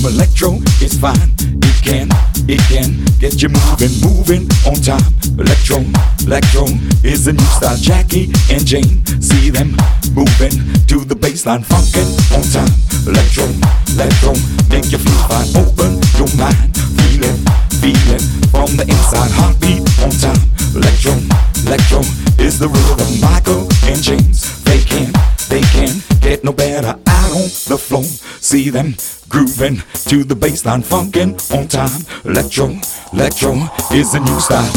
rhythm electro is fine. It can get you moving on time. Electro is the new style. Jackie and Jane, see them moving to the baseline, funkin' on time. Electro, make you feel fine. Open your mind, feel it from the inside. Heartbeat on time. Electro is the rhythm. Michael and James, they can't get no better out on the floor. See them grooving to the baseline, funkin' on time. Electro is the new style.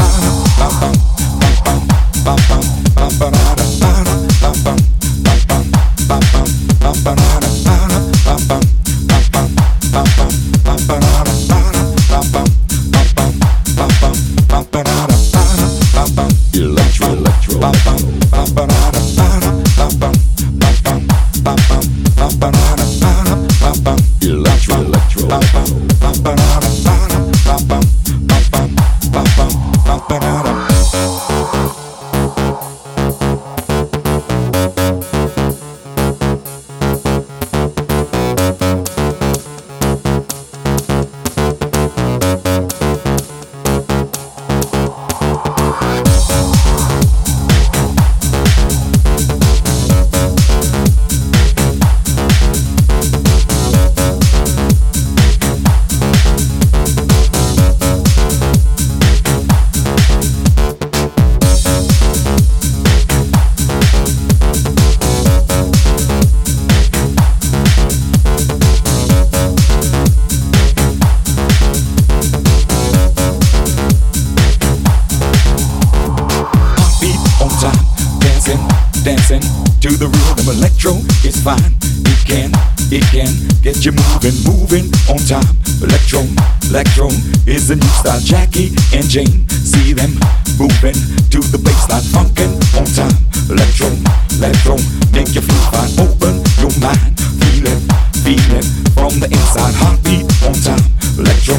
Dancing to the rhythm, electro is fine. It can get you moving on time. Electro is the new style. Jackie and Jane, see them moving to the baseline, funkin' on time. Electro make you feel fine. Open your mind, feel it from the inside. Heartbeat on time. Electro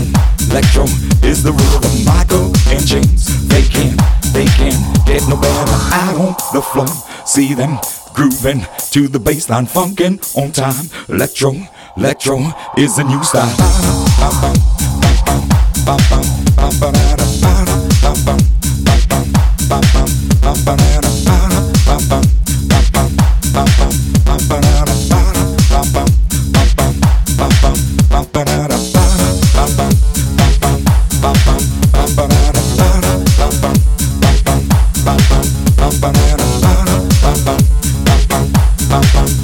is the rhythm. Michael and James, they can't get no better out on the floor. See them grooving to the baseline, funkin' on time. Electro is the new style. Bum, bum.